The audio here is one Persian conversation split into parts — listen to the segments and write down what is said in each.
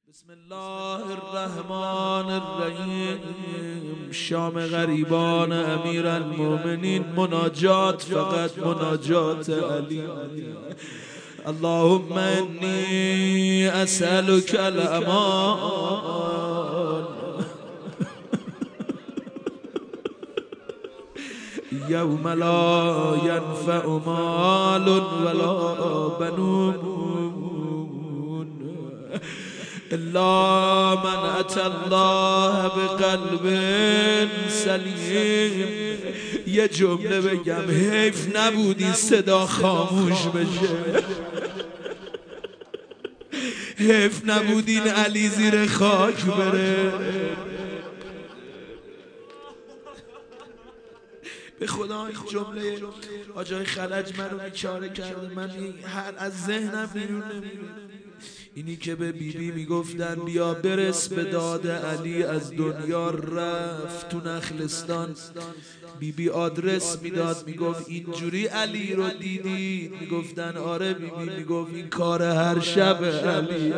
بسم الله الرحمن الرحیم. شام غریبان امیر المؤمنین. مناجات، فقط مناجات علی. اللهم انی اسألک الامان یوم لا ینفع مال ولا بنون الا من اتى الله بقلب سلیم. یه جمله بگم، حیف نبودی صدا خاموش بشه، حیف نبودین علی زیر خاک بره. به خدا این جمله آجای خلج منو بیچاره کرده. من هر از ذهنم بیرون نمیره. اینی که به بیبی میگفتن بیا برس به داد علی، از دنیا رفت تو نخلستان. بیبی آدرس میداد، میگفت اینجوری علی رو دیدید؟ میگفتن آره. بیبی میگفت این کار هر شب علی.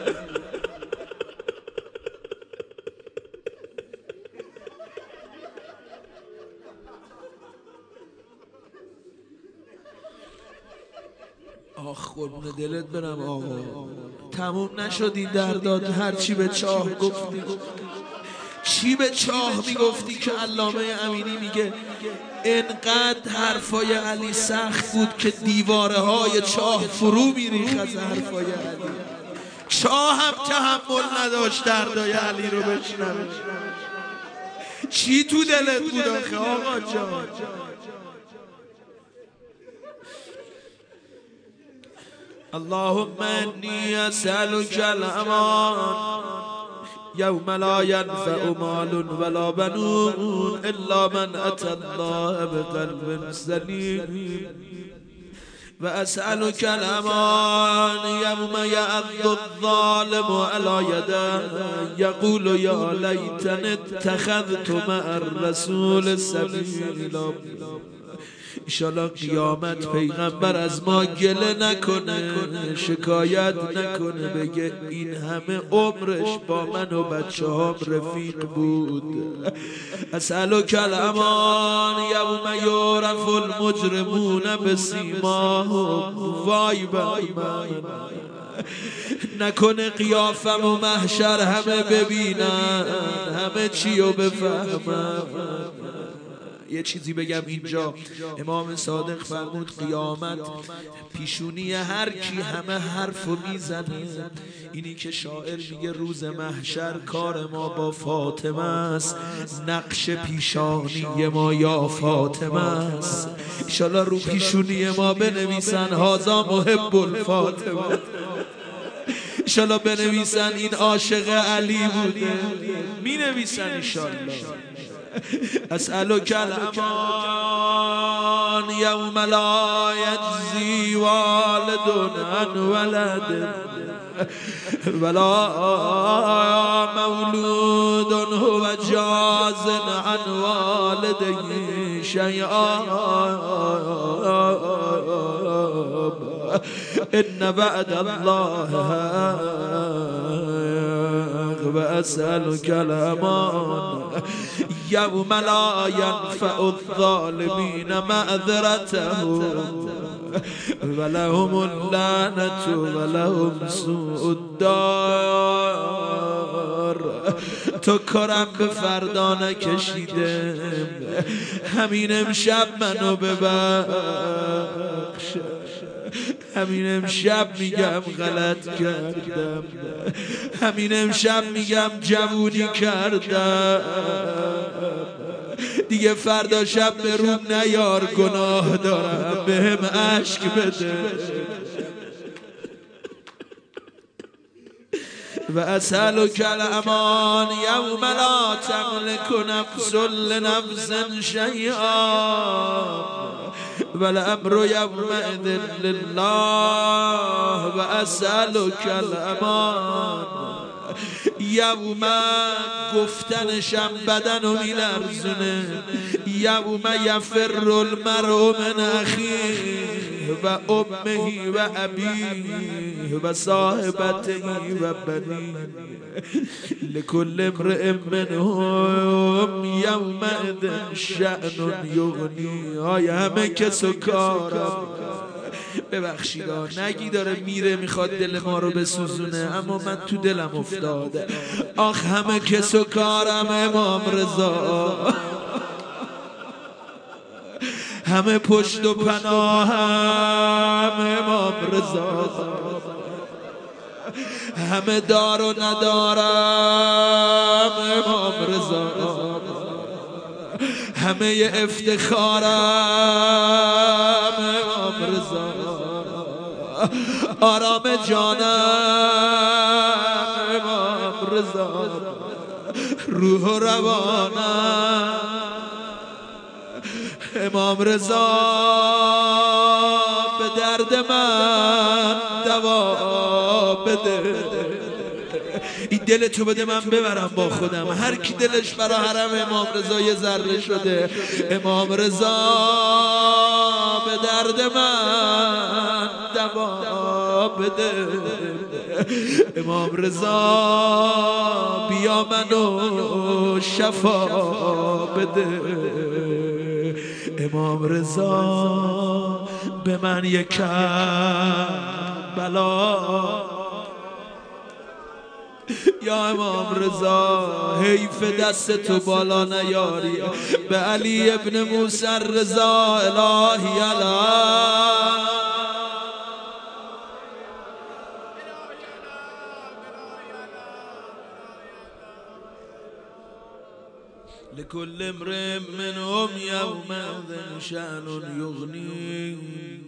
آخ قربون دلت برم آقا، تموم نشدی درداد. هر چی به چاه گفتی، چی به چاه میگفتی که علامه امینی میگه انقدر حرفای علی سخت بود که دیواره های چاه فرو میریخت از حرفای علی. چاه هم تحمل نداشت دردای علی رو بشنوه. چی تو دلت بود آخه آقا جان؟ اللهم انی اسألک الامان یوم لا ینفع مال ولا بنون الا من اتى الله بقلب سلیم. و اسألک الامان یوم یعض الظالم علی یده یقول یا لیتنی اتخذت مع الرسول سبیلا. انشالله قیامت پیغمبر از ما گله نکنه، شکایت نکنه، بگه این همه عمرش با من و بچه هم رفیق بود. اسألک الامان یوم یعرف المجرمون بسیماهم. وای بر من، نکنه قیافم و محشر همه ببینن، همه چی رو بفهمن. یه چیزی بگم اینجا، امام صادق فرمود قیامت پیشونی هر کی همه حرفو میزنه. اینی که شاعر میگه روز محشر کار ما با فاطمه است، نقش پیشانی ما یا فاطمه است. انشالله رو پیشونی ما بنویسن هازا محب الفاطمه، انشالله بنویسن این عاشق علی بوده، می نویسن انشالله. اسألک الامان یوم لا یجزی والد عن ولد ولا مولود هو جاز عن والده شیئا ان وعد الله و اسألک الامان یوم لا ینفع الظالمین معذرتهم ولهم اللعنة ولهم سوء الدار. تو کارم به فردا نکشیدم، همین امشب منو ببخش، همین امشب میگم غلط کردم، همین امشب میگم جوونی کردم، دیگه فردا شب به روم نیار، گناه دارم، بهم اشک بده. و اسألک الامان یوم لا تملک نفس لنفس شیئا والامر یومئذ لله. و اسألک الامان یوم گفتنشم بدنو میلرزونه، یوم یفر المرء من اخیه و امه و ابیه و صاحبته و بنیه لكل امرئ منهم یومئذ شأن یغنی. های همه کس و کارم، ببخشید نگی داره میره میخواد دل ما رو بسوزونه، اما من تو دلم افتاده. آخ همه کس و کارم امام رضا، همه پشت و پناهم امام رضا، همه دار و ندارم امام رضا، همه افتخارم امام رضا، آرام جانم امام رضا، روح و روانم امام رضا، به درد من دوا بده. این دل تو بده من ببرم با خودم. هر کی دلش برا حرم امام رضا یه ذره شده، امام رضا به درد من دوا بده. امام رضا بیا منو شفا بده. امام رضا به من یک بلا. یا امام رضا حیف دست تو بالا نیاری، به علی ابن موسی رضا الهی علی لكل امرئ منهم يومئذ شأن يغني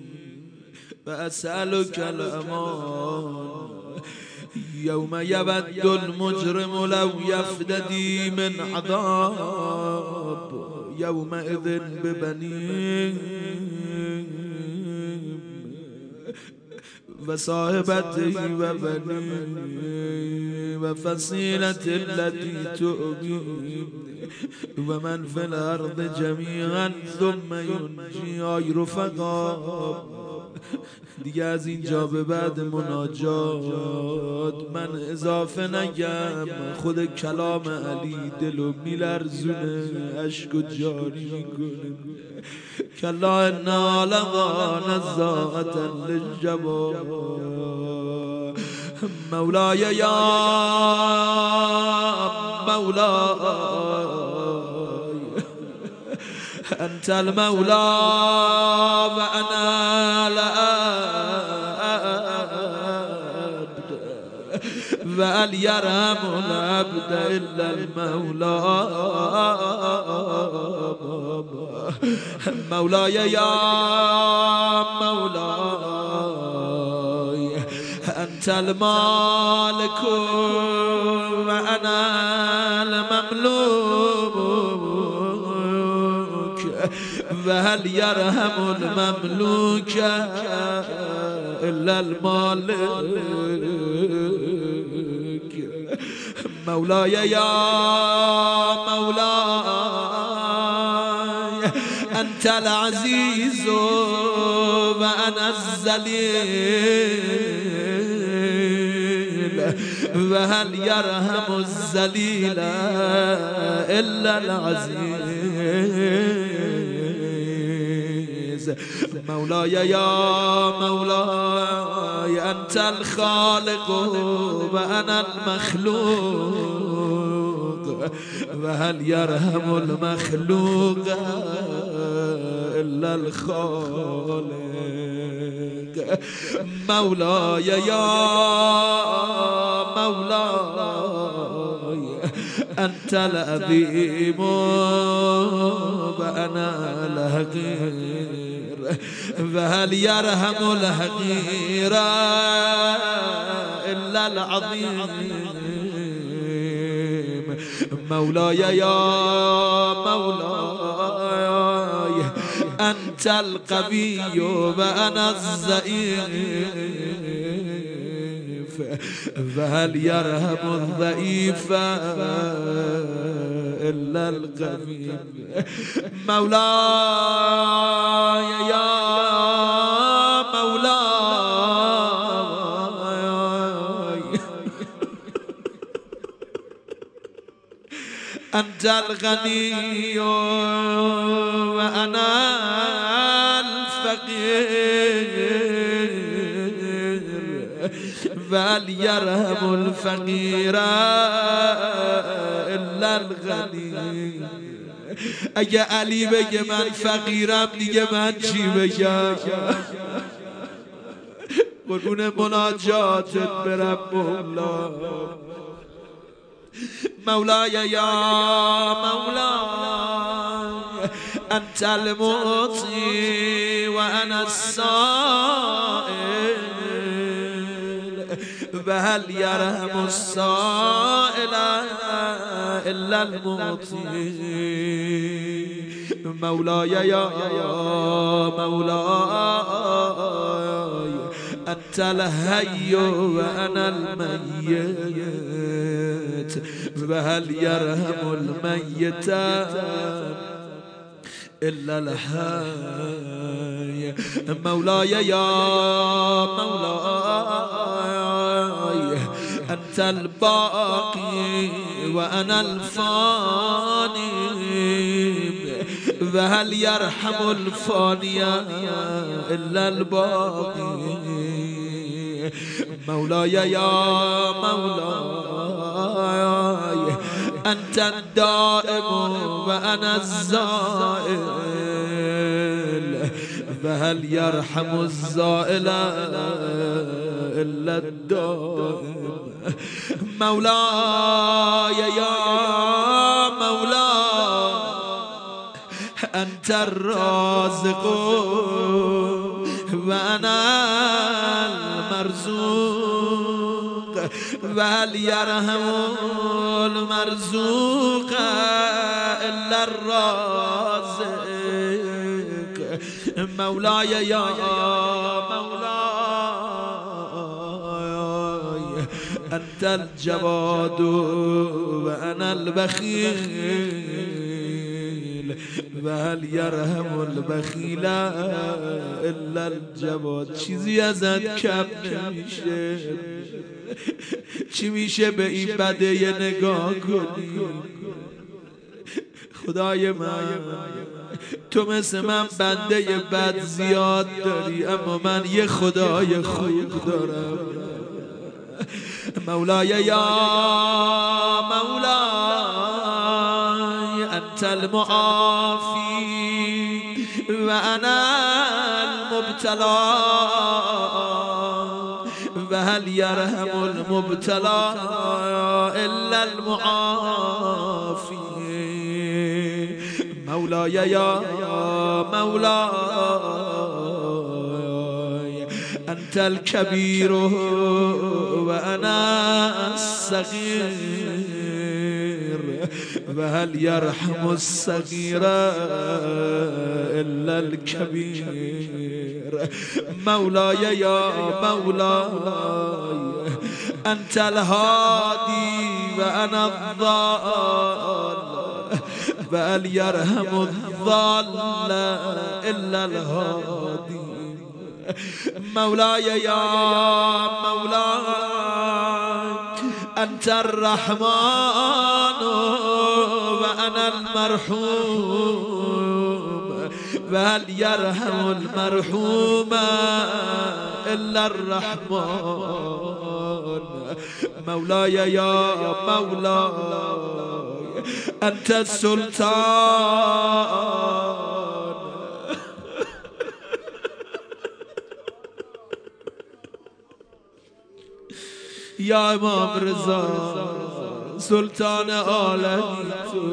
وأسألك الأمان يوم يود المجرم لو يفتدي من عذاب يومئذ ببنيه وصاحبته وبنيه وفصيلته التي تؤويه ومن في الأرض جميعا ثم ينجي. آی رفقا دیگه از اینجا به بعد مناجات من اضافه نگم، خود کلام علی دلو میلرزونه، اشک و جاری میکنه. کلا انا لغا نزاعة للجبا مولاي یا مولاي انت المولى وانا العبد وهل يرحم العبد الا المولى مولاي يا مولاي انت المالك وانا المملوك وهل يرحم المملوك إلا المالك مولاي يا مولاي أنت العزيز وأنا الذليل وهل يرحم الذليل إلا العزيز مولاي يا مولاي أنت الخالق وأنا المخلوق وهل يرحم المخلوق إلا الخالق مولاي يا مولاي أنت العظيم وأنا الحقير وهل يرحم الحقير إلا العظيم مولاي يا مولاي أنت القوي وأنا الضعيف وهل يرحم الضعيف إلا القوي مولاي يا انت الغنی و انا الفقیر ولی یرحم الفقیر الا الغنی. اگه علی بگه من فقیرم دیگه من چی بگم؟ قربون مناجاتت برم مولا. مولاي يا مولاي أنت المعطي وأنا السائل وهل يرحم السائل إلا المعطي. مولاي يا مولاي أنت الحي وأنا الميت وهل يرحم الميت إلا الحي. مولاي يا مولاي أنت الباقي وأنا الفاني وهل يرحم الفاني إلا الباقي. مولاي يا مولاي أنت الدائم وأنا الزائل فهل يرحم الزائل إلا الدائم. مولاي يا مولاي أنت الرازق وأنا المرزوق وهل يرحم المرزوق إلا الرازق. مولاي يا مولاي أنت الجواد وأنا البخيل وهل يرحم البخیل الا الجواد. چیزی ازت کم نمیشه. چی میشه به این بده یه نگاه کنی؟ خدای من تو مثل من بنده یه بد زیاد داری اما من یه خدای خوب دارم. مولاي يا مولاي أنت المعافي وأنا المبتلى وهل يرحم المبتلى إلا المعافي. مولاي يا مولاي أنت الكبير وأنا الصغير وهل يرحم الصغير إلا الكبير. مولاي يا مولاي أنت الهادي وأنا الضال وهل يرحم الضال إلا الهادي. مولاي يا مولاي أنت الرحمن وأنا المرحوم وهل يرحم المرحوم إلا الرحمن. مولاي يا مولاي أنت السلطان يا امام رضا سلطان عالمی تو.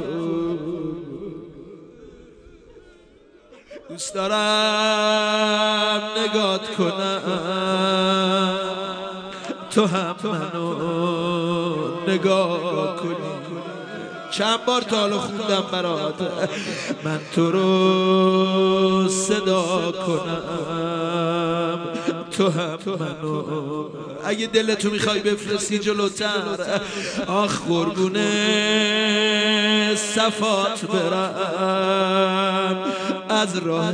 دوست دارم نگات کنم تو هم منو نگاه کنی. چند بار تا حالا خوندم برات من تو رو صدا کنم تو هم منو. اگه دلتو میخوای بفرستی جلوتر آخ قربونه صفات برم از راه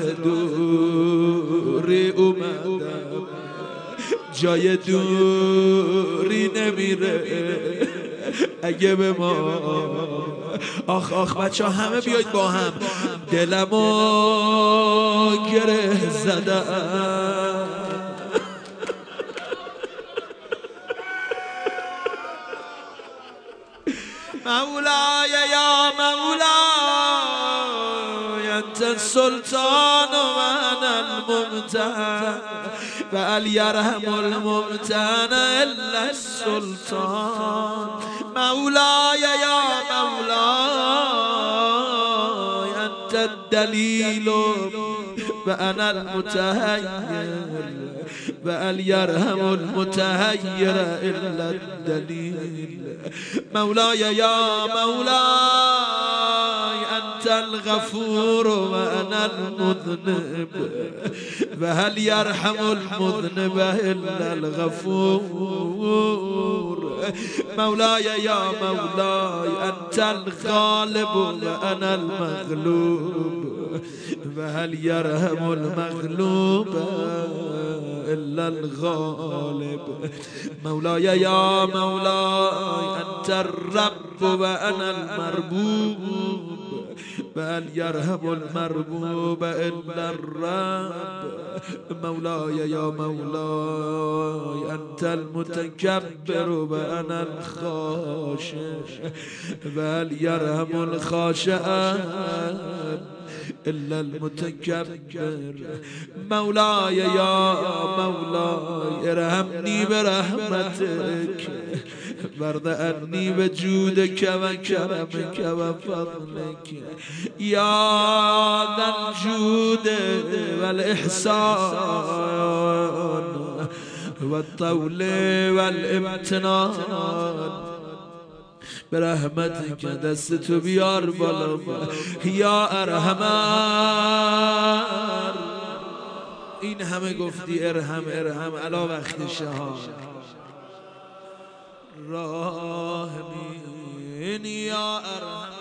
دوری اومدم جای دوری نمیره اگه به ما آخ آخ بچه همه بیاید با هم دلمو گره زدم مولاي يا مولاي أنت السلطان وأنا الممتهن فهل يرحم الممتهن إلا السلطان مولاي يا مولاي أنت الدليل وأنا المتهير وهل يرحم المتهير إلا الدليل مولاي يا مولاي أنت الغفور وأنا المذنب وهل يرحم المذنب إلا الغفور مولاي يا مولاي أنت الغالب وأنا المغلوب وهل يرحم المغلوب إلا الغالب مولاي يا مولاي أنت الرب وأنا المربوب وهل يرحم المربوب إلا الرب مولاي يا مولاي أنت المتكبر وأنا الخاشع وهل يرحم الخاشع إلا المتكبر مولاي يا مولاي ارحمني برحمتك وارض عني بجودك وكرمك وفضلك يا ذا الجود والإحسان والطول والامتنان برحمتك دستو بیار بالا یا ارحمر این همه گفتی ارحم ارحم علا وقت شهان راهمین یا ارحم